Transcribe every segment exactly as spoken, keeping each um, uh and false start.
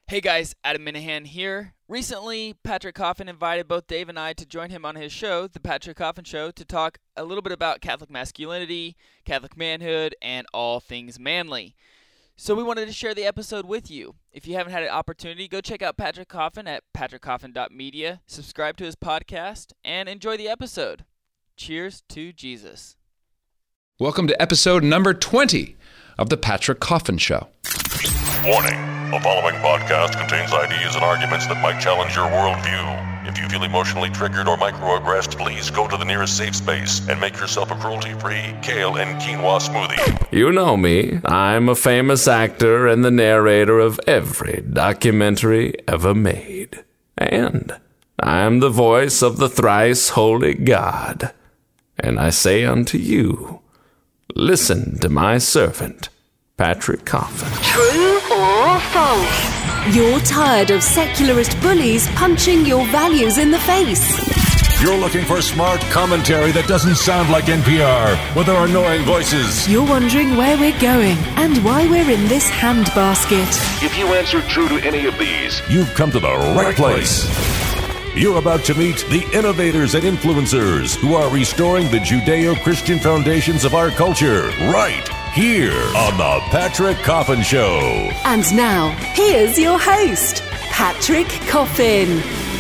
Hey guys, Adam Minahan here. Recently, Patrick Coffin invited both Dave and I to join him on his show, The Patrick Coffin Show, to talk a little bit about Catholic masculinity, Catholic manhood, and all things manly. So we wanted to share the episode with you. If you haven't had an opportunity, go check out Patrick Coffin at patrick coffin dot media, subscribe to his podcast, and enjoy the episode. Cheers to Jesus. Welcome to episode number twenty of The Patrick Coffin Show. Warning. The following podcast contains ideas and arguments that might challenge your worldview. If you feel emotionally triggered or microaggressed, please go to the nearest safe space and make yourself a cruelty-free kale and quinoa smoothie. You know me. I'm a famous actor and the narrator of every documentary ever made. And I'm the voice of the thrice holy God. And I say unto you, listen to my servant, Patrick Coffin. True or false? You're tired of secularist bullies punching your values in the face. You're looking for smart commentary that doesn't sound like N P R with our annoying voices. You're wondering where we're going and why we're in this handbasket. If you answer true to any of these, you've come to the right, right place. You're about to meet the innovators and influencers who are restoring the Judeo-Christian foundations of our culture right here on The Patrick Coffin Show. And now, here's your host, Patrick Coffin.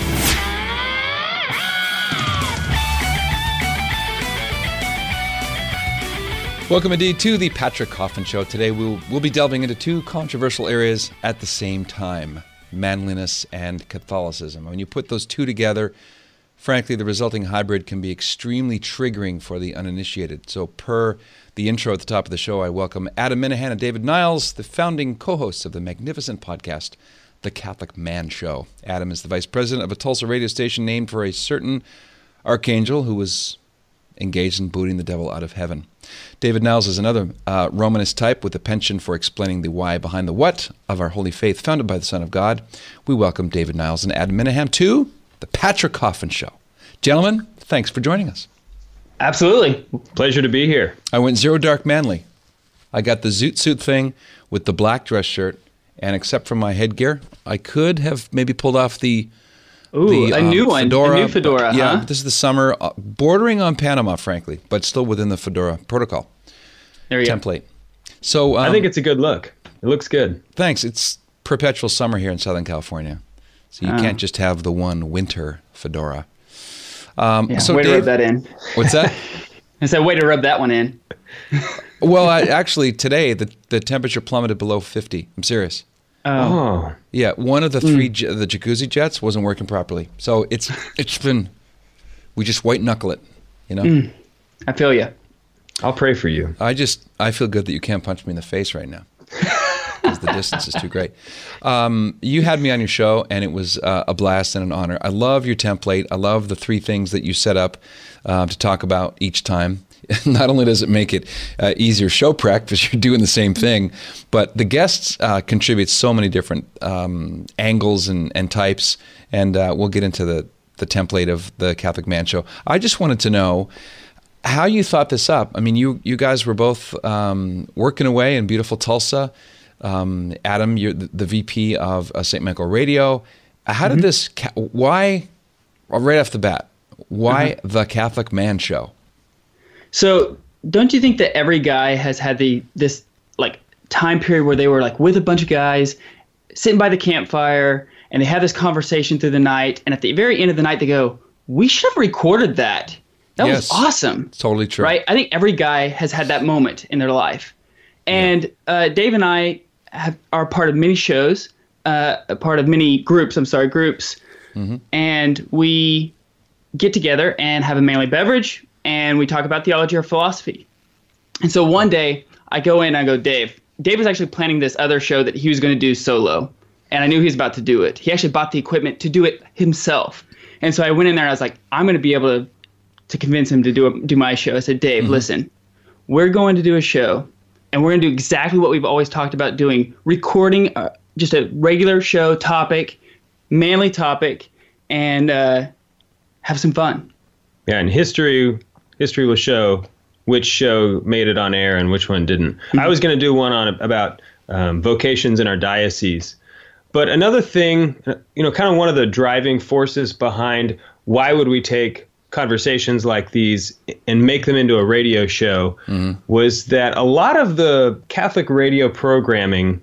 Welcome indeed to The Patrick Coffin Show. Today we'll, we'll be delving into two controversial areas at the same time. Manliness and Catholicism. When you put those two together, frankly, the resulting hybrid can be extremely triggering for the uninitiated. So per the intro at the top of the show, I welcome Adam Minahan and David Niles, the founding co-hosts of the magnificent podcast, The Catholic Man Show. Adam is the vice president of a Tulsa radio station named for a certain archangel who was engaged in booting the devil out of heaven. David Niles is another uh, Romanist type with a penchant for explaining the why behind the what of our holy faith founded by the Son of God. We welcome David Niles and Adam Minahan to The Patrick Coffin Show. Gentlemen, thanks for joining us. Absolutely. Pleasure to be here. I went zero dark manly. I got the zoot suit thing with the black dress shirt, and except for my headgear, I could have maybe pulled off the Ooh, the, a um, new one, fedora, a new fedora, but, yeah, huh? This is the summer, uh, bordering on Panama, frankly, but still within the fedora protocol there you template. So um, I think it's a good look. It looks good. Thanks. It's perpetual summer here in Southern California, so you Oh. can't just have the one winter fedora. Um, Yeah, so way Dave, to rub that in. What's that? I said, way to rub that one in. Well, I, actually, today the the temperature plummeted below fifty. I'm serious. Oh. Yeah, one of the three j- the jacuzzi jets wasn't working properly, so it's it's been we just white knuckle it, you know. Mm. I feel you. I'll pray for you. I just I feel good that you can't punch me in the face right now because the distance is too great. Um, you had me on your show, and it was uh, a blast and an honor. I love your template. I love the three things that you set up uh, to talk about each time. Not only does it make it uh, easier show prep because you're doing the same thing, but the guests uh, contribute so many different um, angles and, and types, and uh, we'll get into the, the template of the Catholic Man Show. I just wanted to know how you thought this up. I mean, you you guys were both um, working away in beautiful Tulsa. Um, Adam, you're the, the V P of uh, Saint Michael Radio. How did mm-hmm. this, ca- why, right off the bat, why uh-huh. the Catholic Man Show? So don't you think that every guy has had the this like time period where they were like with a bunch of guys sitting by the campfire and they have this conversation through the night, and at the very end of the night they go, we should have recorded that. That Yes. was awesome. Totally true. Right? I think every guy has had that moment in their life. And yeah. uh, Dave and I have, are part of many shows, uh, a part of many groups, I'm sorry, groups. Mm-hmm. And we get together and have a manly beverage, and we talk about theology or philosophy. And so one day I go in and I go, Dave, Dave was actually planning this other show that he was going to do solo. And I knew he was about to do it. He actually bought the equipment to do it himself. And so I went in there and I was like, I'm going to be able to to convince him to do a, do my show. I said, Dave, mm-hmm. listen, we're going to do a show, and we're going to do exactly what we've always talked about doing, recording uh, just a regular show topic, manly topic, and uh, have some fun. Yeah, and history history will show which show made it on air and which one didn't. Mm-hmm. I was going to do one on about um, vocations in our diocese, but another thing, you know, kind of one of the driving forces behind why would we take conversations like these and make them into a radio show mm-hmm. was that a lot of the Catholic radio programming,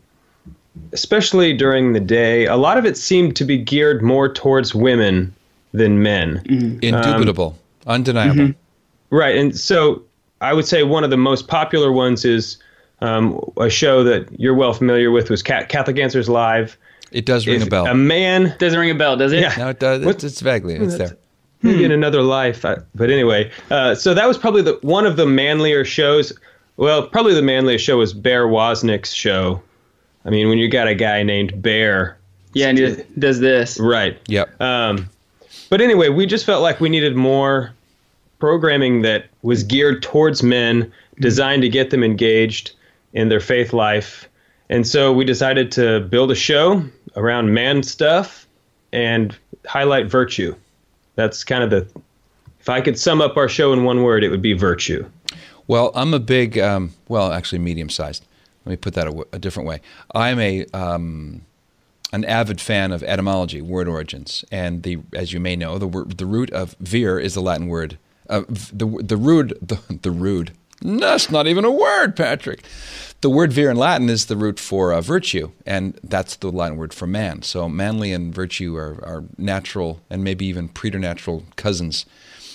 especially during the day, a lot of it seemed to be geared more towards women than men. Mm-hmm. Indubitable, um, undeniable. Mm-hmm. Right. And so I would say one of the most popular ones is um, a show that you're well familiar with was Catholic Answers Live. It does ring if a bell. A man doesn't ring a bell, does it? Yeah. No, it does. It's, it's vaguely. It's there. Maybe hmm. in another life. I, but anyway, uh, so that was probably the one of the manlier shows. Well, probably the manliest show was Bear Wozniak's show. I mean, when you got a guy named Bear. Yeah, and he does this. Right. Yep. Um, but anyway, we just felt like we needed more programming that was geared towards men, designed to get them engaged in their faith life. And so we decided to build a show around man stuff and highlight virtue. That's kind of the, if I could sum up our show in one word, it would be virtue. Well, I'm a big, um, well, actually medium-sized. Let me put that a, a different way. I'm a um, an avid fan of etymology, word origins, and the, as you may know, the word, the root of vir is the Latin word. Uh, the the root the the root. That's not even a word, Patrick. The word vir in Latin is the root for uh, virtue, and that's the Latin word for man. So manly and virtue are, are natural and maybe even preternatural cousins.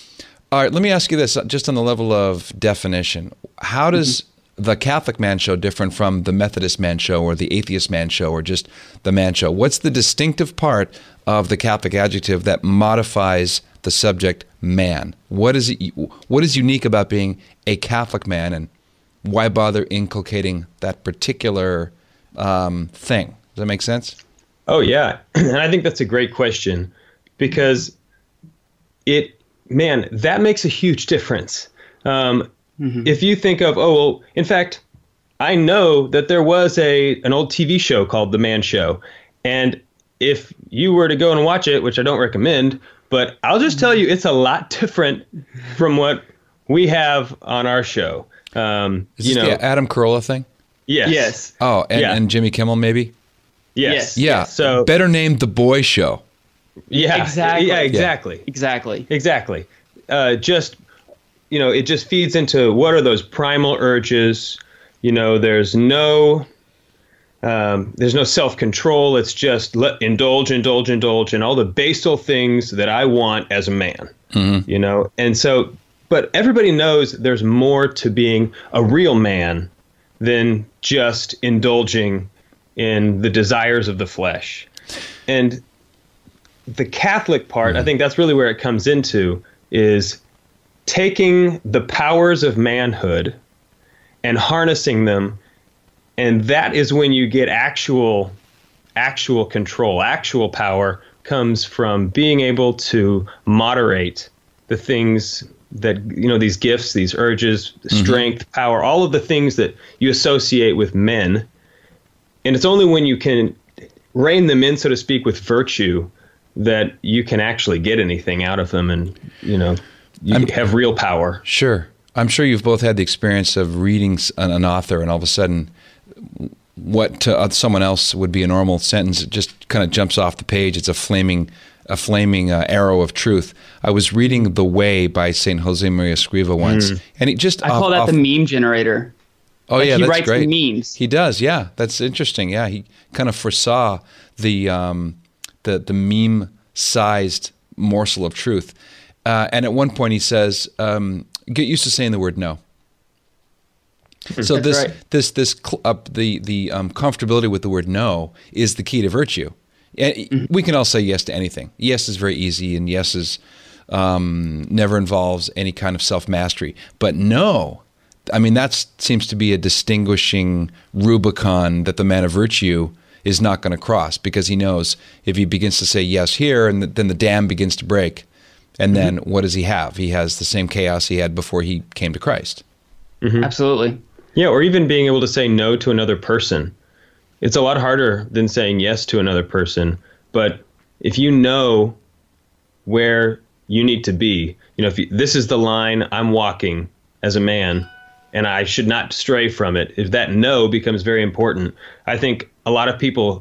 All right, let me ask you this, just on the level of definition. How does mm-hmm. the Catholic Man Show different from the Methodist Man Show or the Atheist Man Show or just the Man Show? What's the distinctive part of the Catholic adjective that modifies the subject man? What is it? What is unique about being a Catholic man, and why bother inculcating that particular um, thing? Does that make sense? Oh, yeah. And I think that's a great question because it, man, that makes a huge difference. Um, mm-hmm. If you think of, oh, well, in fact, I know that there was a an old T V show called The Man Show. And if you were to go and watch it, which I don't recommend, but I'll just tell you, it's a lot different from what we have on our show. Um, Is you this know, the Adam Carolla thing? Yes. Yes. Oh, and, yeah. and Jimmy Kimmel, maybe? Yes. Yes. Yeah. So better named The Boy Show. Yeah. Exactly. Yeah, exactly. Exactly. Exactly. Uh, just, you know, it just feeds into what are those primal urges. You know, there's no... Um, there's no self-control. It's just let, indulge, indulge, indulge, and all the basal things that I want as a man, mm-hmm. you know? And so, but everybody knows there's more to being a real man than just indulging in the desires of the flesh. And the Catholic part, mm-hmm. I think that's really where it comes into, is taking the powers of manhood and harnessing them. And that is when you get actual, actual control, actual power comes from being able to moderate the things that, you know, these gifts, these urges, mm-hmm. strength, power, all of the things that you associate with men. And it's only when you can rein them in, so to speak, with virtue that you can actually get anything out of them and, you know, you I'm, have real power. Sure. I'm sure you've both had the experience of reading an, an author and all of a sudden what to someone else would be a normal sentence, it just kind of jumps off the page. It's a flaming, a flaming uh, arrow of truth. I was reading The Way by Saint Jose Maria Escriva once, mm. and it just I off, call that off, the meme generator. Oh like yeah, he that's writes great. The memes. He does, yeah. That's interesting. Yeah, he kind of foresaw the um, the the meme-sized morsel of truth, uh, and at one point he says, um, "Get used to saying the word no." So That's this, right. this, this, cl- uh, the the um, comfortability with the word no is the key to virtue. And mm-hmm. we can all say yes to anything. Yes is very easy, and yes is um, never involves any kind of self-mastery. But no, I mean, that seems to be a distinguishing Rubicon that the man of virtue is not going to cross, because he knows if he begins to say yes here, and then the dam begins to break, and mm-hmm. then what does he have? He has the same chaos he had before he came to Christ. Mm-hmm. Absolutely. Yeah, or even being able to say no to another person. It's a lot harder than saying yes to another person. But if you know where you need to be, you know, if you, this is the line I'm walking as a man, and I should not stray from it, if that no becomes very important, I think a lot of people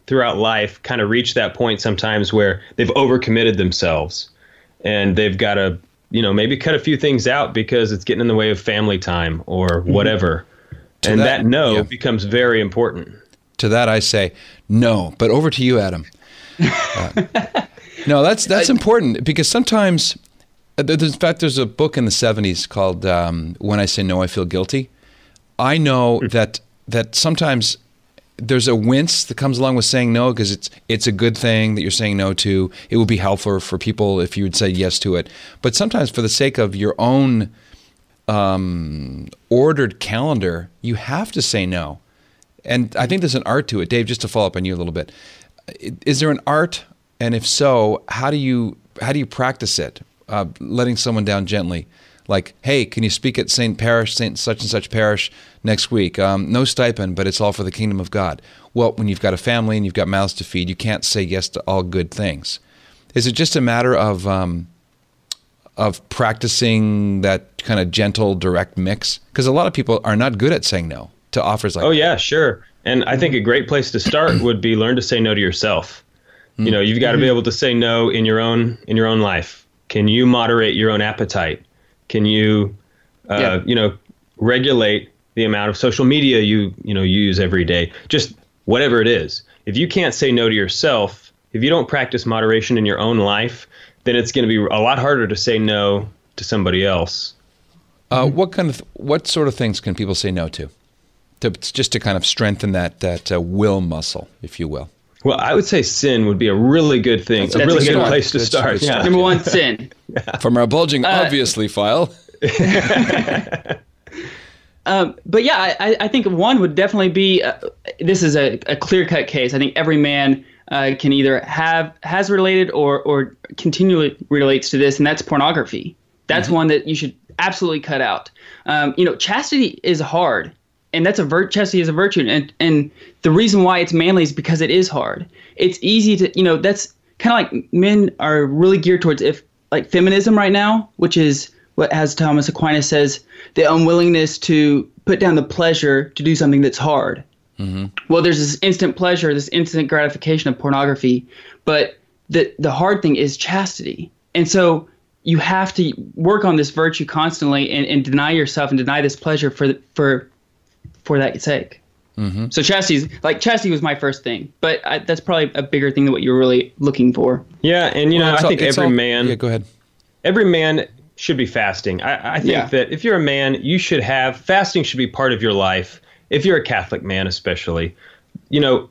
throughout life kind of reach that point sometimes where they've overcommitted themselves and they've got to, you know, maybe cut a few things out because it's getting in the way of family time or whatever. Mm-hmm. And that, that no yeah. becomes very important. To that I say no, but over to you, Adam. Uh, no, that's that's important because sometimes, in fact, there's a book in the seventies called um, When I Say No, I Feel Guilty. I know that that sometimes there's a wince that comes along with saying no because it's it's a good thing that you're saying no to. It would be helpful for people if you would say yes to it. But sometimes for the sake of your own um, ordered calendar, you have to say no. And I think there's an art to it. Dave, just to follow up on you a little bit, is there an art? And if so, how do you how do you practice it? Uh, letting someone down gently, like, hey, can you speak at Saint Parish, Saint such and such parish next week? Um, no stipend, but it's all for the kingdom of God. Well, when you've got a family and you've got mouths to feed, you can't say yes to all good things. Is it just a matter of um, of practicing that kind of gentle, direct mix? Because a lot of people are not good at saying no to offers like oh, that. yeah, sure. And I think a great place to start would be learn to say no to yourself. Mm-hmm. You know, you've got to be able to say no in your own in your own life. Can you moderate your own appetite? Can you, uh, yeah. you know, regulate the amount of social media you, you know, use every day? Just whatever it is. If you can't say no to yourself, if you don't practice moderation in your own life, then it's going to be a lot harder to say no to somebody else. Uh, what kind of, what sort of things can people say no to? To just to kind of strengthen that that uh, will muscle, if you will. Well, I would say sin would be a really good thing. That's a really good, good place to start. Yeah. Number one, sin. Yeah. From our bulging uh, obviously file. um, but yeah, I, I think one would definitely be, uh, this is a, a clear-cut case. I think every man uh, can either have, has related or, or continually relates to this, and that's pornography. That's mm-hmm. one that you should absolutely cut out. Um, you know, chastity is hard. And that's a vir- chastity is a virtue, and and the reason why it's manly is because it is hard. It's easy to, you know, that's kind of like men are really geared towards if like feminism right now, which is what, as Thomas Aquinas says, the unwillingness to put down the pleasure to do something that's hard. Mm-hmm. Well, there's this instant pleasure, this instant gratification of pornography, but the the hard thing is chastity, and so you have to work on this virtue constantly and, and deny yourself and deny this pleasure for for. for that sake. Mm-hmm. So chastity, like chastity was my first thing, but I, that's probably a bigger thing than what you were really looking for. Yeah. And you well, know, I think all, every all, man, yeah, go ahead. Every man should be fasting. I, I think yeah. that if you're a man, you should have, fasting should be part of your life. If you're a Catholic man, especially, you know,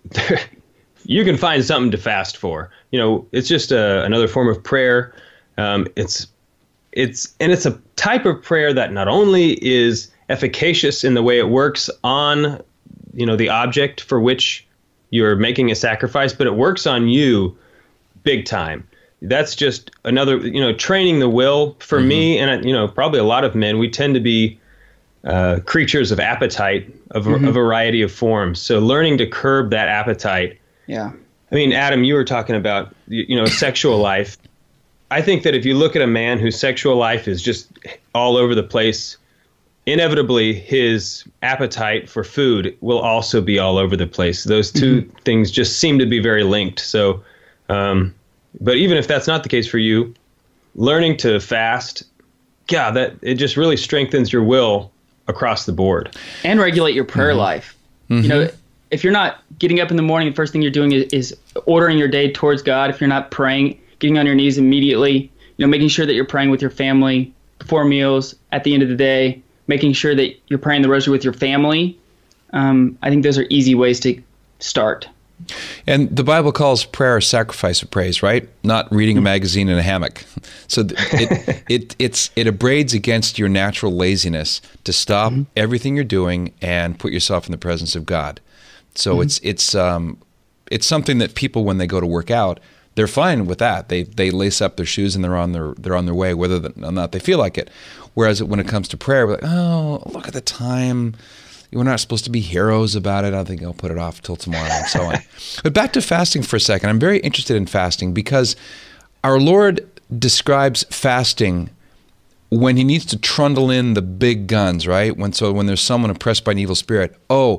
you can find something to fast for, you know, it's just a, another form of prayer. Um, it's, it's, and it's a type of prayer that not only is efficacious in the way it works on, you know, the object for which you're making a sacrifice, but it works on you big time. That's just another, you know, training the will for mm-hmm. me. And, you know, probably a lot of men, we tend to be uh, creatures of appetite of mm-hmm. a variety of forms. So learning to curb that appetite. Yeah. I mean, Adam, you were talking about, you know, sexual life. I think that if you look at a man whose sexual life is just all over the place, inevitably his appetite for food will also be all over the place. Those two mm-hmm. things just seem to be very linked. So, um, but even if that's not the case for you, learning to fast, God, that it just really strengthens your will across the board. And regulate your prayer mm-hmm. life. Mm-hmm. You know, if you're not getting up in the morning, the first thing you're doing is, is ordering your day towards God. If you're not praying, getting on your knees immediately, you know, making sure that you're praying with your family before meals, at the end of the day, making sure that you're praying the rosary with your family. Um, I think those are easy ways to start. And the Bible calls prayer a sacrifice of praise, right? Not reading a magazine in a hammock. So it it it's it abrades against your natural laziness to stop mm-hmm. everything you're doing and put yourself in the presence of God. So mm-hmm. it's it's um it's something that people, when they go to work out, they're fine with that. They they lace up their shoes and they're on their they're on their way, whether or not they feel like it. Whereas when it comes to prayer, we're like, oh, look at the time. We're not supposed to be heroes about it. I think I'll put it off till tomorrow and so on. But back to fasting for a second. I'm very interested in fasting because our Lord describes fasting when he needs to trundle in the big guns, right? When so when there's someone oppressed by an evil spirit. Oh,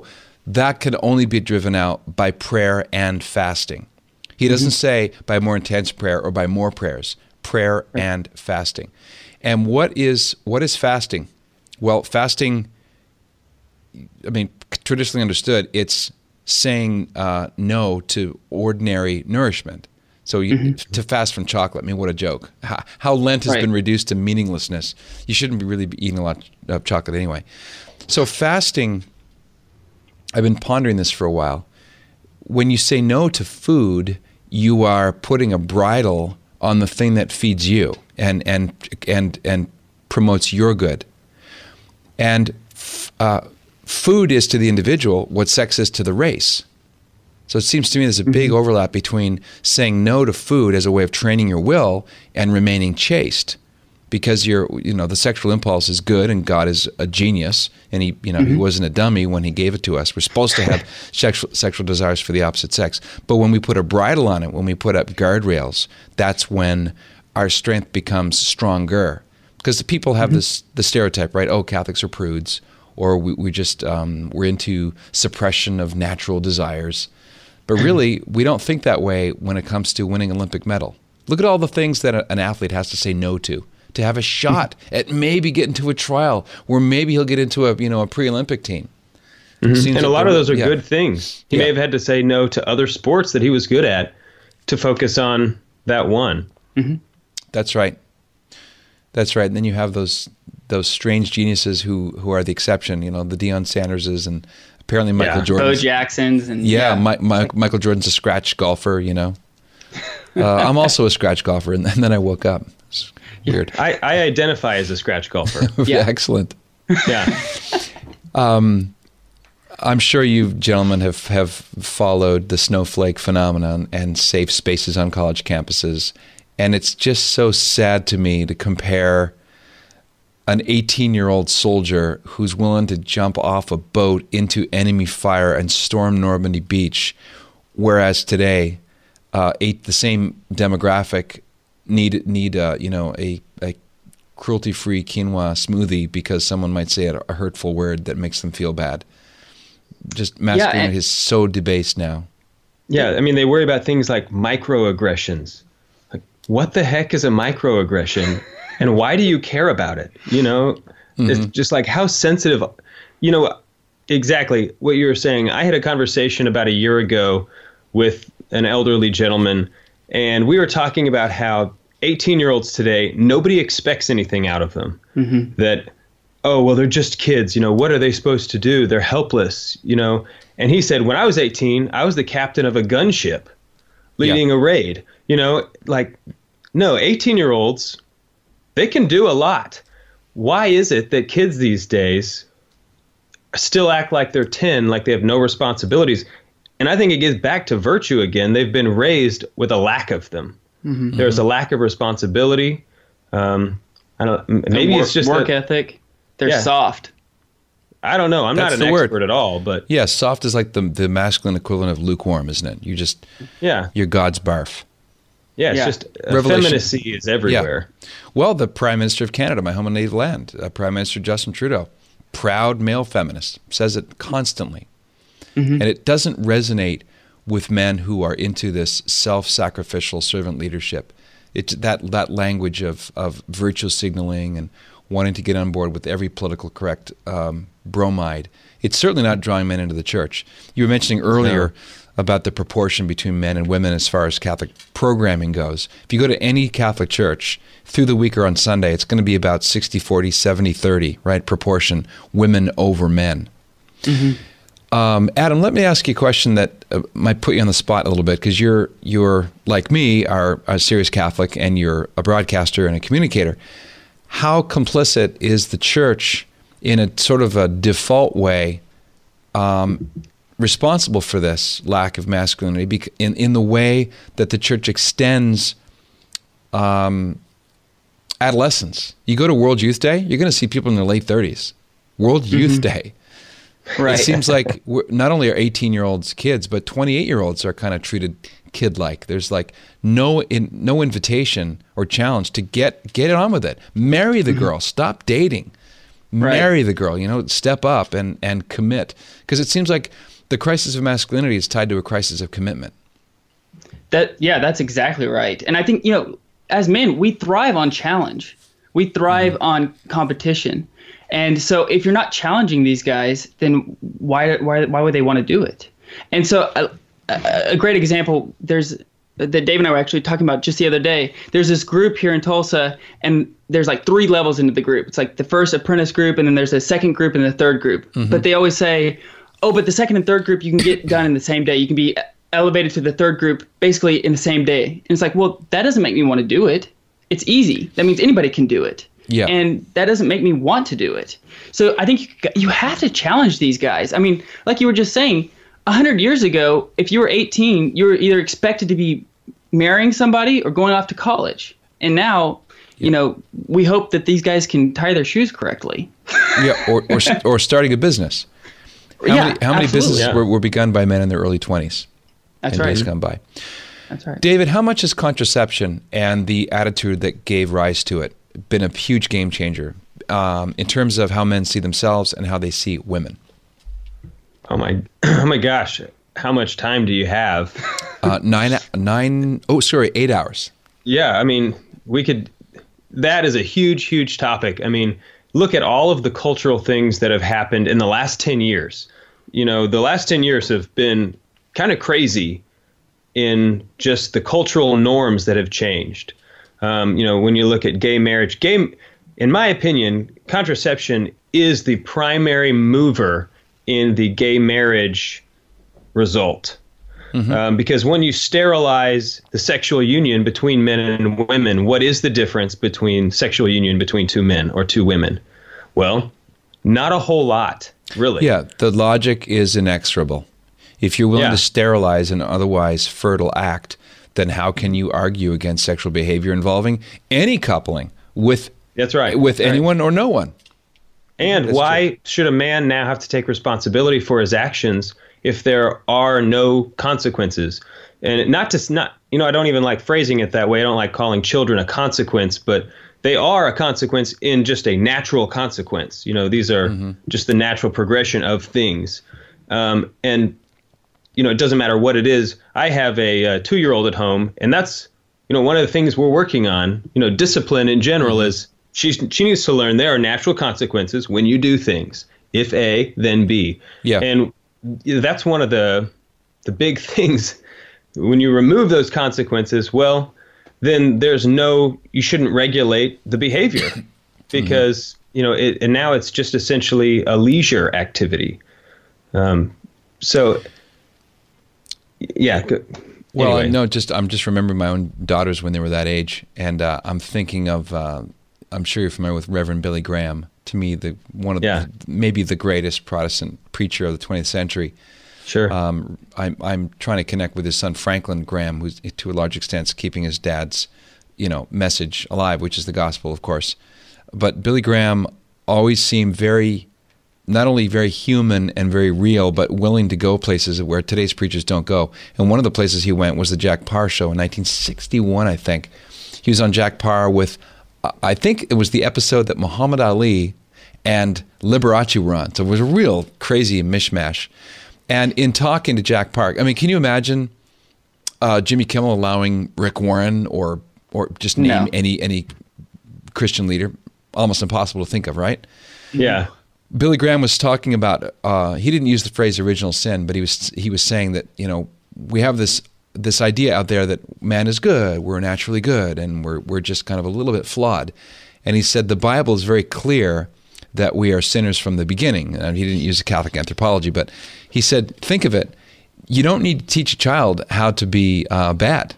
that can only be driven out by prayer and fasting. He doesn't mm-hmm. say by more intense prayer or by more prayers, prayer right. and fasting. And what is what is fasting? Well, fasting, I mean, traditionally understood, it's saying uh, no to ordinary nourishment. So you, mm-hmm. to fast from chocolate, I mean, what a joke. How, how Lent has right. been reduced to meaninglessness. You shouldn't be really be eating a lot of chocolate anyway. So fasting, I've been pondering this for a while. When you say no to food, you are putting a bridle on the thing that feeds you and and and and promotes your good. And uh, food is to the individual what sex is to the race. So it seems to me there's a big mm-hmm. overlap between saying no to food as a way of training your will and remaining chaste, because you're, you know, the sexual impulse is good and God is a genius, and he, you know, mm-hmm. he wasn't a dummy when he gave it to us. We're supposed to have sexual sexual desires for the opposite sex, but when we put a bridle on it, when we put up guardrails, that's when our strength becomes stronger. Because the people have mm-hmm. this the stereotype, right? Oh, Catholics are prudes, or we, we just um, we're into suppression of natural desires. But really, we don't think that way when it comes to winning an Olympic medal. Look at all the things that an athlete has to say no to, to have a shot at maybe getting to a trial where maybe he'll get into a, you know, a pre-Olympic team. Mm-hmm. And a lot of those are yeah. good things. He yeah. may have had to say no to other sports that he was good at to focus on that one. Mm-hmm. That's right. That's right. And then you have those those strange geniuses who, who are the exception, you know, the Deion Sanderses and apparently Michael yeah. Jordan. Bo Jacksons. And, yeah, yeah. My, my, Michael Jordan's a scratch golfer, you know. Uh, I'm also a scratch golfer, and, and then I woke up. It's weird. I, I identify as a scratch golfer. yeah. Excellent. Yeah. um, I'm sure you gentlemen have, have followed the snowflake phenomenon and safe spaces on college campuses, and it's just so sad to me to compare an eighteen-year-old soldier who's willing to jump off a boat into enemy fire and storm Normandy Beach, whereas today, uh, eight, the same demographic need need uh, you know a, a cruelty-free quinoa smoothie because someone might say a, a hurtful word that makes them feel bad. Just masculinity yeah, is so debased now. Yeah, I mean, they worry about things like microaggressions. Like, what the heck is a microaggression? And why do you care about it? You know, mm-hmm. it's just like how sensitive, you know, exactly what you were saying. I had a conversation about a year ago with an elderly gentleman, and we were talking about how eighteen-year-olds today, nobody expects anything out of them. Mm-hmm. That, oh, well, they're just kids. You know, what are they supposed to do? They're helpless, you know. And he said, when I was eighteen, I was the captain of a gunship leading yeah. a raid. You know, like, no, eighteen-year-olds, they can do a lot. Why is it that kids these days still act like they're ten, like they have no responsibilities? And I think it gets back to virtue again. They've been raised with a lack of them. Mm-hmm. There's a lack of responsibility. Um, I don't. Maybe work, it's just work a, ethic. They're yeah. soft. I don't know. I'm That's not an the expert word. at all, but yeah, soft is like the the masculine equivalent of lukewarm, isn't it? You just yeah, you're God's barf. Yeah, it's yeah. just effeminacy is everywhere. Yeah. Well, the Prime Minister of Canada, my home and native land, uh, Prime Minister Justin Trudeau, proud male feminist, says it constantly. Mm-hmm. And it doesn't resonate with men who are into this self-sacrificial servant leadership. It's that that language of, of virtue signaling and wanting to get on board with every politically correct um, bromide. It's certainly not drawing men into the church. You were mentioning earlier no. about the proportion between men and women as far as Catholic programming goes. If you go to any Catholic church, through the week or on Sunday, it's going to be about sixty forty, seventy thirty, right, proportion, women over men. Mm-hmm. Um, Adam, let me ask you a question that uh, might put you on the spot a little bit, because you're, you're like me, are a serious Catholic, and you're a broadcaster and a communicator. How complicit is the church in a sort of a default way um, responsible for this lack of masculinity in, in the way that the church extends um, adolescence? You go to World Youth Day, you're going to see people in their late thirties. World mm-hmm. Youth Day. Right. It seems like we're, not only are eighteen-year-olds kids, but twenty-eight-year-olds are kind of treated kid-like. There's like no in, no invitation or challenge to get get on with it. Marry the girl. Stop dating. Marry right. the girl. You know, step up and, and commit. Because it seems like the crisis of masculinity is tied to a crisis of commitment. That yeah, that's exactly right. And I think, you know, as men, we thrive on challenge. We thrive mm-hmm. on competition. And so if you're not challenging these guys, then why why why would they want to do it? And so a, a great example, there's that Dave and I were actually talking about just the other day. There's this group here in Tulsa, and there's like three levels into the group. It's like the first apprentice group, and then there's a second group and the third group. Mm-hmm. But they always say, oh, but the second and third group you can get done in the same day. You can be elevated to the third group basically in the same day. And it's like, well, that doesn't make me want to do it. It's easy. That means anybody can do it. Yeah. And that doesn't make me want to do it. So I think you, you have to challenge these guys. I mean, like you were just saying, one hundred years ago, if you were eighteen, you were either expected to be marrying somebody or going off to college. And now, yeah. you know, we hope that these guys can tie their shoes correctly. Yeah, or or, or starting a business. How yeah, many, how many businesses yeah. were, were begun by men in their early twenties? That's and right. days gone by. That's right. David, how much has contraception and the attitude that gave rise to it been a huge game changer um, in terms of how men see themselves and how they see women? Oh my, oh my gosh! How much time do you have? uh, nine, nine. Oh, sorry, eight hours. Yeah, I mean, we could. That is a huge, huge topic. I mean, look at all of the cultural things that have happened in the last ten years. You know, the last ten years have been kind of crazy in just the cultural norms that have changed. Um, you know, when you look at gay marriage, gay, in my opinion, contraception is the primary mover in the gay marriage result. Mm-hmm. Um, because when you sterilize the sexual union between men and women, what is the difference between sexual union between two men or two women? Well, not a whole lot, really. Yeah, the logic is inexorable. If you're willing Yeah. to sterilize an otherwise fertile act, then how can you argue against sexual behavior involving any coupling with That's right. with Right. anyone or no one? And That's why true. should a man now have to take responsibility for his actions if there are no consequences? And not to not, you know, I don't even like phrasing it that way. I don't like calling children a consequence, but they are a consequence in just a natural consequence. You know, these are mm-hmm. just the natural progression of things. Um, and, you know, it doesn't matter what it is. I have a, a two-year-old at home, and that's, you know, one of the things we're working on. You know, discipline in general mm-hmm. is she she needs to learn there are natural consequences when you do things. If A, then B. Yeah. And that's one of the the big things. When you remove those consequences, well, then there's no, you shouldn't regulate the behavior because, mm-hmm. you know, it, and now it's just essentially a leisure activity. Um, so, yeah. Go, Well, anyway. no, just I'm just remembering my own daughters when they were that age, and uh, I'm thinking of, uh, I'm sure you're familiar with Reverend Billy Graham. To me, the one of Yeah. the, maybe the greatest Protestant preacher of the twentieth century. Sure. Um, I'm I'm trying to connect with his son Franklin Graham, who's to a large extent keeping his dad's, you know, message alive, which is the gospel, of course. But Billy Graham always seemed very, not only very human and very real, but willing to go places where today's preachers don't go. And one of the places he went was the Jack Parr show in nineteen sixty-one, I think. He was on Jack Parr with, I think it was the episode that Muhammad Ali and Liberace were on. So it was a real crazy mishmash. And in talking to Jack Parr, I mean, can you imagine uh, Jimmy Kimmel allowing Rick Warren or or just name No. any any Christian leader? Almost impossible to think of, right? Yeah. Billy Graham was talking about, uh, he didn't use the phrase original sin, but he was he was saying that, you know, we have this this idea out there that man is good, we're naturally good, and we're we're just kind of a little bit flawed. And he said the Bible is very clear that we are sinners from the beginning. And he didn't use Catholic anthropology, but he said, think of it, you don't need to teach a child how to be uh, bad.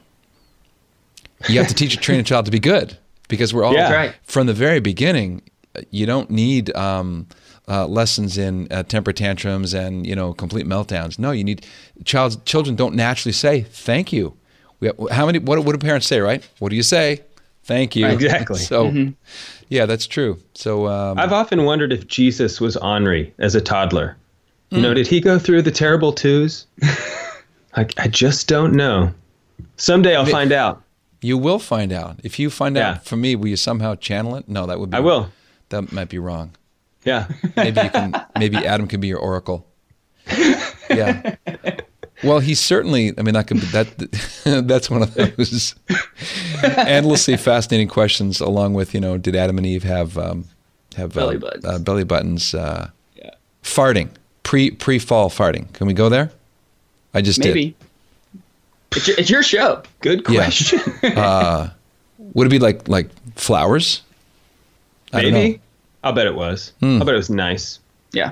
You have to teach train a child to be good, because we're all, Yeah. Right. from the very beginning, you don't need um, uh, lessons in uh, temper tantrums and, you know, complete meltdowns. No, you need, child, children don't naturally say, thank you. We have, how many, what, what do parents say, right? What do you say? Thank you. Right, exactly. So, Mm-hmm. yeah, that's true. So, um, I've often wondered if Jesus was ornery as a toddler. You Mm. know, did he go through the terrible twos? I, I just don't know. Someday I'll find out. you will find out. If you find Yeah. out from me, will you somehow channel it? No, that would be, I will. That might be wrong. Yeah. Maybe you can, maybe Adam can be your oracle. Yeah. Well, he's certainly, I mean, that could be, that, that's one of those endlessly fascinating questions, along with, you know, did Adam and Eve have, um, have belly uh, buttons? Uh, belly buttons uh, yeah. Farting, pre, pre-fall farting. Can we go there? I just Maybe. did. It's your, it's your show. Good question. Yeah. uh, would it be like, like flowers? I don't Maybe. know. I'll bet it was. Hmm. I'll bet it was nice. Yeah.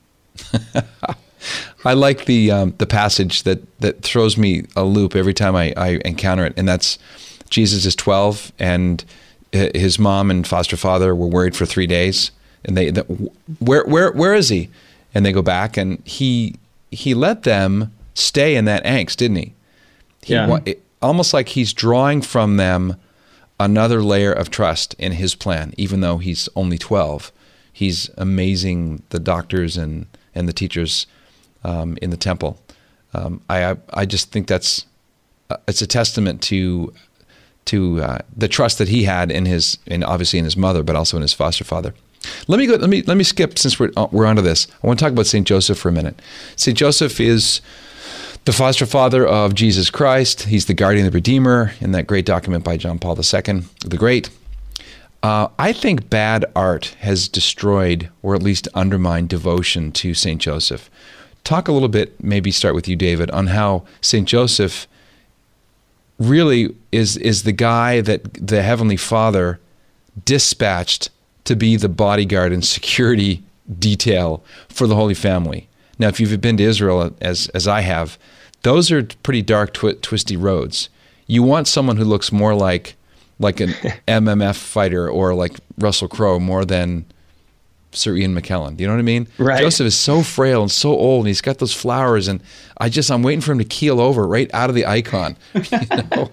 I like the um, the passage that, that throws me a loop every time I, I encounter it, and that's Jesus is twelve, and his mom and foster father were worried for three days, and they, the, where where where is he? And they go back, and he he let them stay in that angst, didn't he? he Yeah. wa- it, almost like he's drawing from them another layer of trust in his plan, even though he's only twelve. He's amazing the doctors and, and the teachers um, in the temple. Um, I, I I just think that's uh, it's a testament to to uh, the trust that he had in his and obviously in his mother, but also in his foster father. Let me go. Let me let me skip since we're uh, we're onto this. I want to talk about Saint Joseph for a minute. Saint Joseph is the foster father of Jesus Christ. He's the guardian of the Redeemer in that great document by John Paul the Second, the Great. Uh, I think bad art has destroyed, or at least undermined, devotion to Saint Joseph. Talk a little bit, maybe start with you, David, on how Saint Joseph really is is the guy that the Heavenly Father dispatched to be the bodyguard and security detail for the Holy Family. Now, if you've been to Israel, as as I have, those are pretty dark, twi- twisty roads. You want someone who looks more like like an M M F fighter or like Russell Crowe more than Sir Ian McKellen. Do you know what I mean? Right. Joseph is so frail and so old, and he's got those flowers, and I just I'm waiting for him to keel over right out of the icon. You know?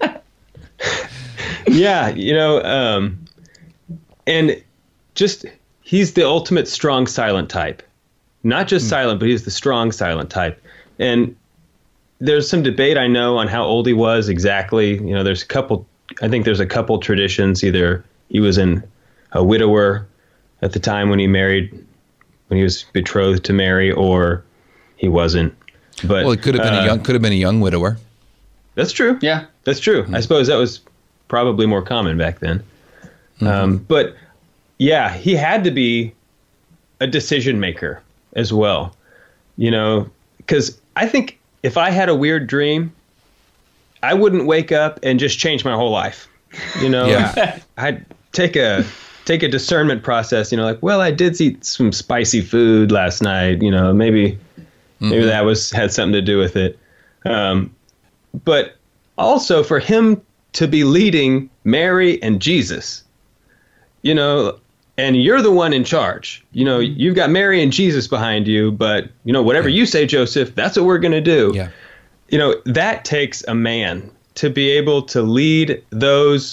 Yeah, you know, um, and just he's the ultimate strong silent type. Not just mm. silent, but he's the strong silent type. And there's some debate I know on how old he was exactly. You know, there's a couple. I think there's a couple traditions. Either he was in a widower at the time when he married, when he was betrothed to Mary, or he wasn't. But well, it could have been uh, a young could have been a young widower. That's true. Yeah, that's true. Mm-hmm. I suppose that was probably more common back then. Mm-hmm. Um, but yeah, he had to be a decision maker as well. You know, because I think if I had a weird dream, I wouldn't wake up and just change my whole life. You know, yeah. I'd take a take a discernment process. You know, like, well, I did eat some spicy food last night. You know, maybe mm-hmm. maybe that was had something to do with it. Um, but also for him to be leading Mary and Jesus, you know, and you're the one in charge. You know, you've got Mary and Jesus behind you, but you know, whatever you say, Joseph, that's what we're going to do. Yeah. You know, that takes a man to be able to lead those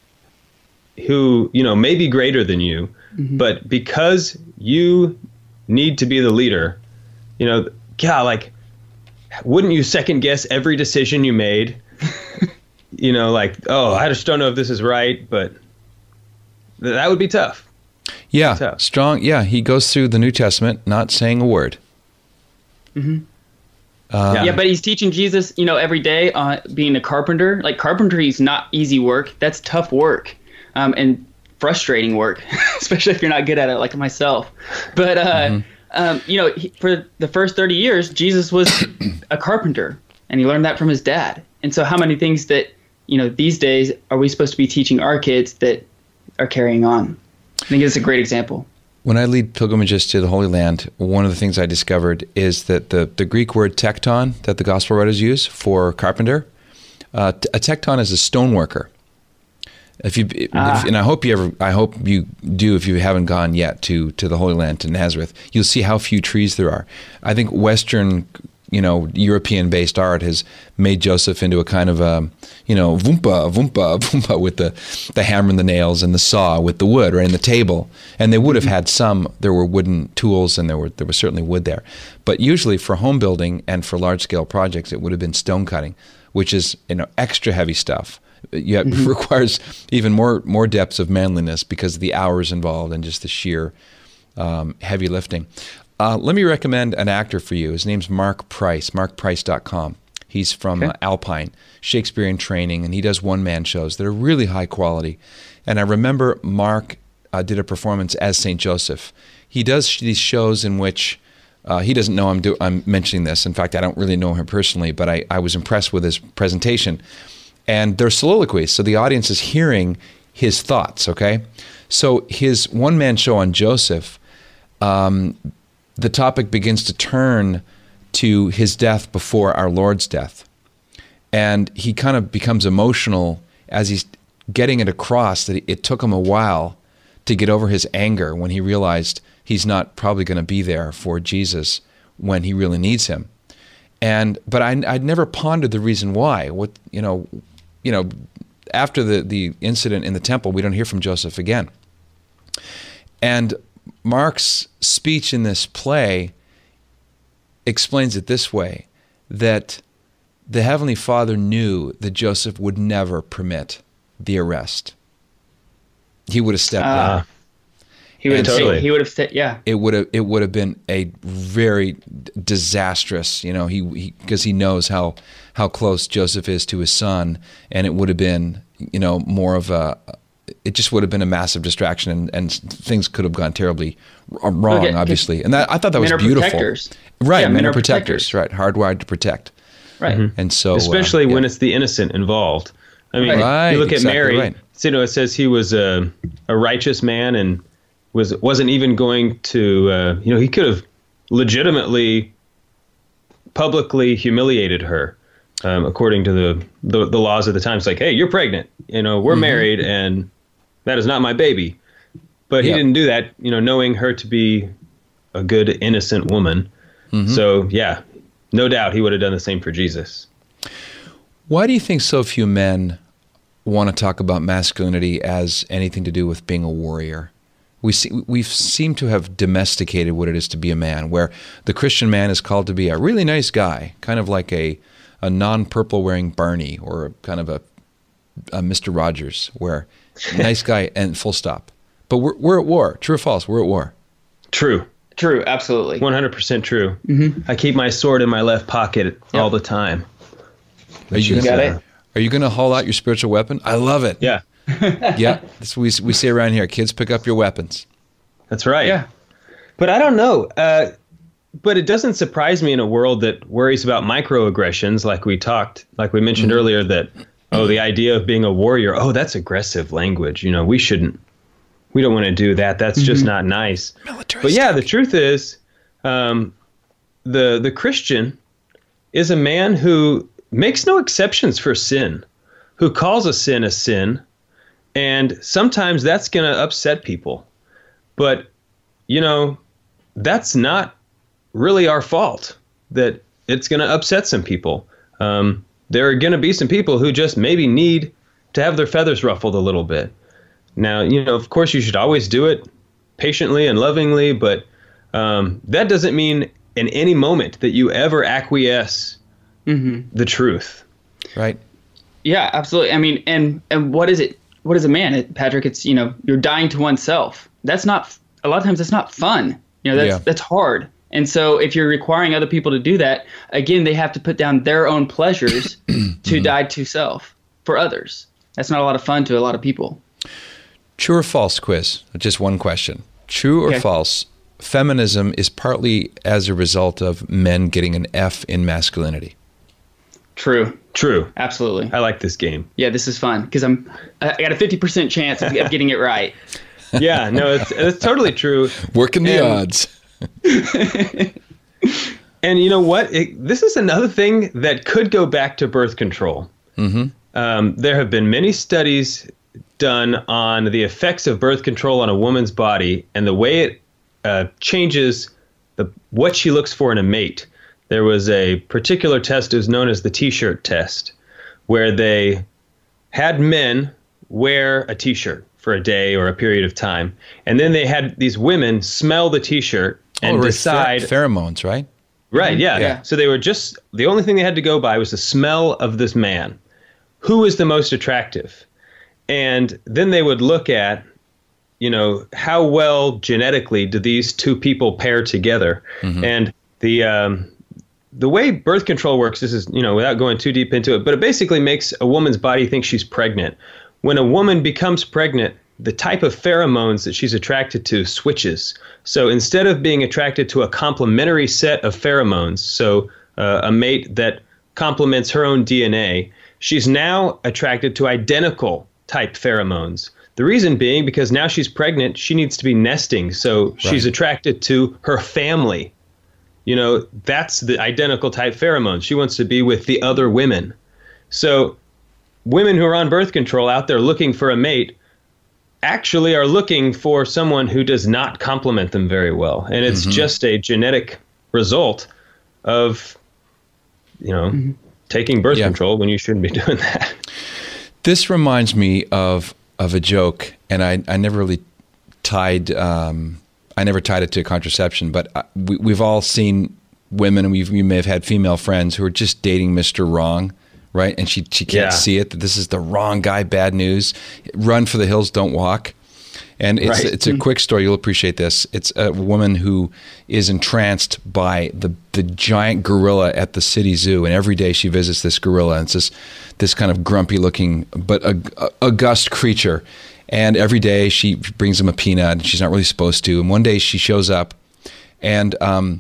who, you know, may be greater than you, mm-hmm. but because you need to be the leader, you know, God, like, wouldn't you second guess every decision you made? You know, like, oh, I just don't know if this is right, but th- that would be tough. Yeah, tough. strong. Yeah, he goes through the New Testament not saying a word. Mm-hmm. Uh, yeah. yeah, but he's teaching Jesus, you know, every day uh, being a carpenter. Like, carpentry is not easy work. That's tough work um, and frustrating work, especially if you're not good at it like myself. But, uh, mm-hmm. um, you know, he, for the first thirty years, Jesus was a carpenter, and he learned that from his dad. And so how many things that, you know, these days are we supposed to be teaching our kids that are carrying on? I think it's a great example. When I lead pilgrimages to the Holy Land, one of the things I discovered is that the, the Greek word tekton that the gospel writers use for carpenter, uh, a tekton is a stoneworker. If you, ah. if, and I hope you ever, I hope you do if you haven't gone yet to to the Holy Land to Nazareth, you'll see how few trees there are. I think Western, you know, European-based art has made Joseph into a kind of a, you know, voompa, voompa, voompa with the, the hammer and the nails and the saw with the wood, right, and the table. And they would have had some, there were wooden tools and there were there was certainly wood there. But usually for home building and for large-scale projects, it would have been stone cutting, which is, you know, extra heavy stuff. Yet mm-hmm. requires even more more depths of manliness because of the hours involved and just the sheer um, heavy lifting. Uh, let me recommend an actor for you. His name's Mark Price, mark price dot com. He's from Okay. uh, Alpine, Shakespearean training, and he does one-man shows that are really high quality. And I remember Mark uh, did a performance as Saint Joseph. He does sh- these shows in which uh, he doesn't know I'm, do- I'm mentioning this. In fact, I don't really know him personally, but I, I was impressed with his presentation. And they're soliloquies, so the audience is hearing his thoughts, okay? So his one-man show on Joseph, um, the topic begins to turn to his death before our Lord's death. And he kind of becomes emotional as he's getting it across that it took him a while to get over his anger when he realized he's not probably going to be there for Jesus when he really needs him. And but I, I'd never pondered the reason why. What you know, you know, after the, the incident in the temple, we don't hear from Joseph again. And Mark's speech in this play explains it this way, that the Heavenly Father knew that Joseph would never permit the arrest. He would have stepped Ah. in. He would And have. totally. He would have. Sta- yeah. It would have it would have been a very d- disastrous, you know, he because he, he knows how how close Joseph is to his son, and it would have been, you know, more of a it just would have been a massive distraction, and, and things could have gone terribly wrong, Okay, obviously. And that, I thought that was men are beautiful. protectors. Right, Yeah, men, men are are protectors, protectors. right, hardwired to protect. Right. And so, uh, especially when yeah. it's the innocent involved. I mean, Right, you look at exactly Mary. right. So, you know, it says he was a, a righteous man and was wasn't even going to. Uh, you know, he could have legitimately, publicly humiliated her, um, according to the, the the laws of the time. It's like, hey, you're pregnant. You know, we're Mm-hmm. married, and that is not my baby. But he Yeah. didn't do that. You know, knowing her to be a good, innocent woman. Mm-hmm. So, yeah, no doubt he would have done the same for Jesus. Why do you think so few men want to talk about masculinity as anything to do with being a warrior? We see, we seem to have domesticated what it is to be a man, where the Christian man is called to be a really nice guy, kind of like a, a non-purple wearing Barney, or kind of a, a Mister Rogers, where nice guy and full stop. But we're, we're at war. True or false? We're at war. True. True. Absolutely. one hundred percent true. Mm-hmm. I keep my sword in my left pocket all the time. Are you got gonna, it? Are you going to haul out your spiritual weapon? I love it. Yeah, Yeah. That's what we, we say around here. Kids, pick up your weapons. that's right. Yeah. But I don't know. Uh, but it doesn't surprise me in a world that worries about microaggressions, like we talked, like we mentioned Mm-hmm. earlier, that, oh, the idea of being a warrior, oh, that's aggressive language. You know, we shouldn't, we don't want to do that. That's Mm-hmm. just not nice. Militaristic. But yeah, the truth is, um, the the Christian is a man who makes no exceptions for sin, who calls a sin a sin, and sometimes that's going to upset people. But, you know, that's not really our fault that it's going to upset some people. Um, there are going to be some people who just maybe need to have their feathers ruffled a little bit. Now, you know, of course, you should always do it patiently and lovingly, but um, that doesn't mean in any moment that you ever acquiesce the truth. Right. Yeah, absolutely. I mean, and and what is it? What is a man, It- Patrick? It's, you know, you're dying to oneself. That's not, a lot of times that's not fun. You know, that's Yeah. that's hard. And so if you're requiring other people to do that, again, they have to put down their own pleasures to die to self for others. That's not a lot of fun to a lot of people. True or false quiz? Just one question. True or Okay. false? Feminism is partly as a result of men getting an F in masculinity. True. True. Absolutely. I like this game. Yeah, this is fun because I'm I got a fifty percent chance of, of getting it right. Yeah, no, it's, it's totally true. Working the And- odds. And you know what? It, this is another thing that could go back to birth control. Mm-hmm. Um, there have been many studies done on the effects of birth control on a woman's body and the way it uh, changes the what she looks for in a mate. There was a particular test that was known as the T-shirt test, where they had men wear a T-shirt for a day or a period of time, and then they had these women smell the T-shirt and Oh, right, decide. pher- pheromones, right? Right, yeah. Yeah. So they were just, the only thing they had to go by was the smell of this man. Who is the most attractive? And then they would look at, you know, how well genetically do these two people pair together? Mm-hmm. And the um, the way birth control works, this is, you know, without going too deep into it, but it basically makes a woman's body think she's pregnant. When a woman becomes pregnant, the type of pheromones that she's attracted to switches. So instead of being attracted to a complementary set of pheromones, so uh, a mate that complements her own D N A, she's now attracted to identical type pheromones. The reason being because now she's pregnant, she needs to be nesting. So right. she's attracted to her family. You know, that's the identical type pheromones. She wants to be with the other women. So women who are on birth control out there looking for a mate actually are looking for someone who does not complement them very well. And it's mm-hmm. just a genetic result of, you know, mm-hmm. taking birth yeah. control when you shouldn't be doing that. This reminds me of of a joke, and I, I never really tied um, I never tied it to contraception, but I, we, we've all seen women, and we've, we may have had female friends who are just dating Mister Wrong, right? And she she can't yeah. see it, that this is the wrong guy, bad news. Run for the hills, don't walk. And it's right. it's a quick story. You'll appreciate this. It's a woman who is entranced by the the giant gorilla at the city zoo, and every day she visits this gorilla. And it's this this kind of grumpy looking but august creature. And every day she brings him a peanut, and she's not really supposed to. And one day she shows up, and um,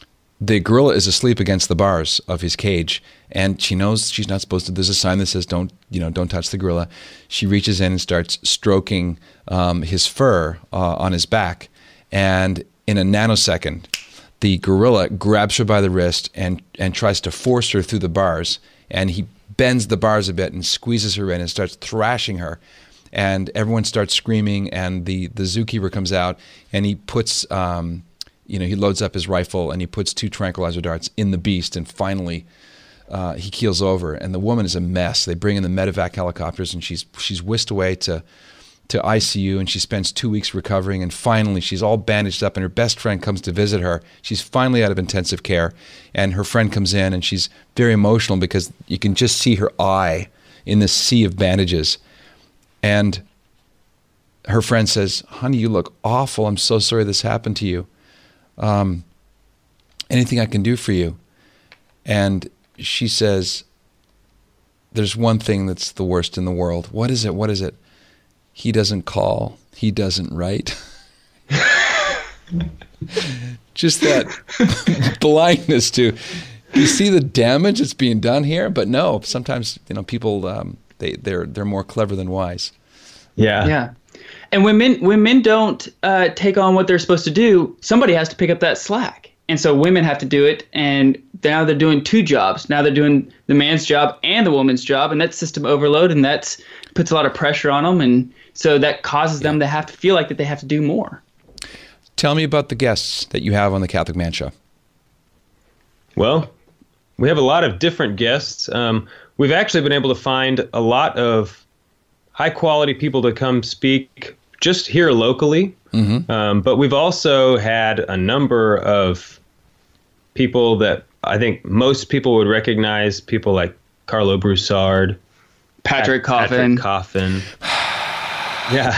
the gorilla is asleep against the bars of his cage, and she knows she's not supposed to. There's a sign that says, "Don't, you know, don't touch the gorilla." She reaches in and starts stroking um, his fur uh, on his back, and in a nanosecond, the gorilla grabs her by the wrist and and tries to force her through the bars. And he bends the bars a bit and squeezes her in and starts thrashing her. And everyone starts screaming, and the the zookeeper comes out, and he puts. Um, You know, he loads up his rifle and he puts two tranquilizer darts in the beast, and finally uh, he keels over. And the woman is a mess. They bring in the medevac helicopters, and she's she's whisked away to to I C U, and she spends two weeks recovering. And finally, she's all bandaged up, and her best friend comes to visit her. She's finally out of intensive care, and her friend comes in, and she's very emotional because you can just see her eye in this sea of bandages. And her friend says, "Honey, you look awful. I'm so sorry this happened to you. Um, anything I can do for you?" And she says, "There's one thing that's the worst in the world." "What is it? What is it?" "He doesn't call. He doesn't write." Just that blindness to, you see the damage that's being done here? But no, sometimes, you know, people, um, they, they're, they're more clever than wise. Yeah. Yeah. And when men, when men don't uh, take on what they're supposed to do, somebody has to pick up that slack. And so women have to do it, and now they're doing two jobs. Now they're doing the man's job and the woman's job, and that's system overload, and that puts a lot of pressure on them, and so that causes them to have to feel like that they have to do more. Tell me about the guests that you have on the Catholic Man Show. Well, we have a lot of different guests. Um, we've actually been able to find a lot of high-quality people to come speak just here locally. Mm-hmm. Um, but we've also had a number of people that I think most people would recognize, people like Carlo Broussard, Patrick Pat- Coffin. Patrick Coffin. Yeah.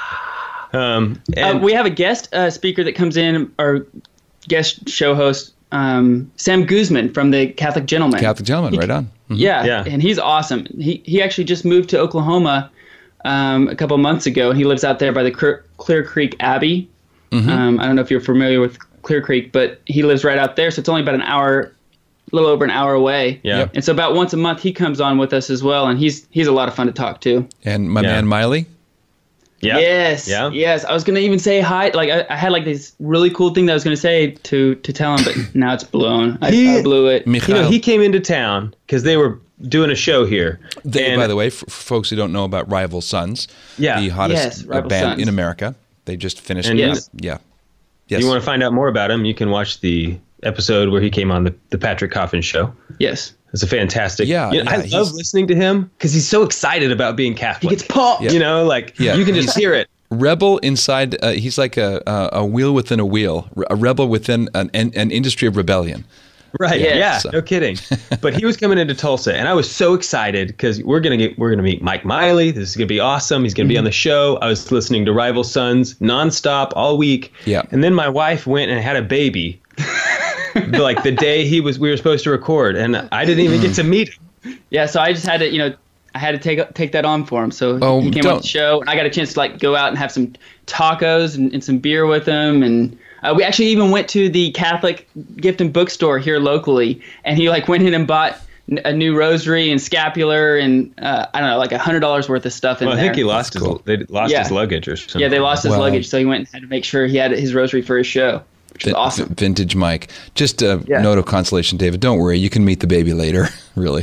Um, and uh, we have a guest uh, speaker that comes in, our guest show host, um, Sam Guzman from the Catholic Gentleman. Catholic Gentleman, he, right on. Mm-hmm. Yeah, yeah, and he's awesome. He he actually just moved to Oklahoma Um, a couple months ago, and he lives out there by the Clear, Clear Creek Abbey. Mm-hmm. Um, I don't know if you're familiar with Clear Creek, but he lives right out there, so it's only about an hour, a little over an hour away. Yeah. Yep. And so about once a month, he comes on with us as well, and he's he's a lot of fun to talk to. And my yeah. man Miley? Yeah. Yes. Yeah. Yes. I was gonna even say hi. Like I, I had like this really cool thing that I was gonna say to to tell him, but now it's blown. I, he, I blew it. You know, he came into town because they were doing a show here. They, and, by the way, for, for folks who don't know about Rival Sons, yeah. the hottest yes, Rival band Sons. in America. They just finished. And Yeah. yes. yeah. Yes. If you want to find out more about him, you can watch the episode where he came on the, the Patrick Coffin Show. Yes. It's a fantastic. Yeah, you know, yeah, I love listening to him because he's so excited about being Catholic. He gets pumped. Yeah. You know, like Yeah. you can just hear it. Rebel inside, uh, he's like a, a a wheel within a wheel, a rebel within an an, an industry of rebellion. Right. Yeah. Yeah. So- No kidding. But he was coming into Tulsa, and I was so excited because we're gonna get we're gonna meet Mike Miley. This is gonna be awesome. He's gonna be on the show. I was listening to Rival Sons nonstop all week. Yeah. And then my wife went and had a baby, like the day he was we were supposed to record, and I didn't even get to meet him. Yeah, so I just had to, you know, I had to take take that on for him. So Oh, he came don't- on the show, and I got a chance to like go out and have some tacos and, and some beer with him. And uh, we actually even went to the Catholic gift and bookstore here locally, and he like went in and bought n- a new rosary and scapular and uh, I don't know, like a hundred dollars worth of stuff in Well, I there. think he lost his cool. they lost Yeah. his luggage or something. Yeah, they lost his Well- luggage, so he went and had to make sure he had his rosary for his show, which was Vin- awesome. Vintage Mike. Just a Yeah. note of consolation, David. Don't worry, you can meet the baby later. Really.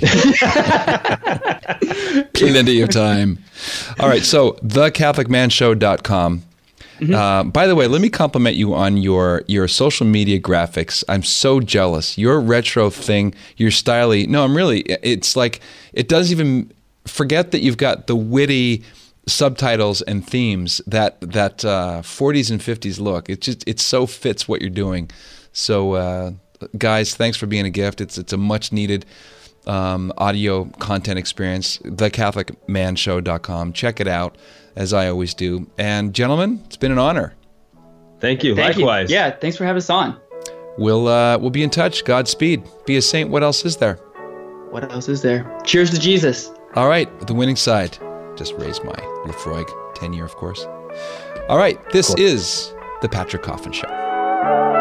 Plenty of time. All right, so the catholic man show dot com. Mm-hmm. Uh, by the way, let me compliment you on your your social media graphics. I'm so jealous. Your retro thing, your styly. No, I'm really. It's like it doesn't even forget that you've got the witty subtitles and themes that that uh, forties and fifties look. It just it so fits what you're doing. So, uh, guys, thanks for being a gift. It's it's a much needed um, audio content experience. the catholic man show dot com. Check it out, as I always do. And gentlemen, it's been an honor. Thank you. Thank Likewise. you. Yeah, thanks for having us on. We'll uh, we'll be in touch. Godspeed. Be a saint. What else is there? What else is there? Cheers to Jesus. All right, the winning side. Just raised my Lefroy ten year, of course. All right, this is the Patrick Coffin Show.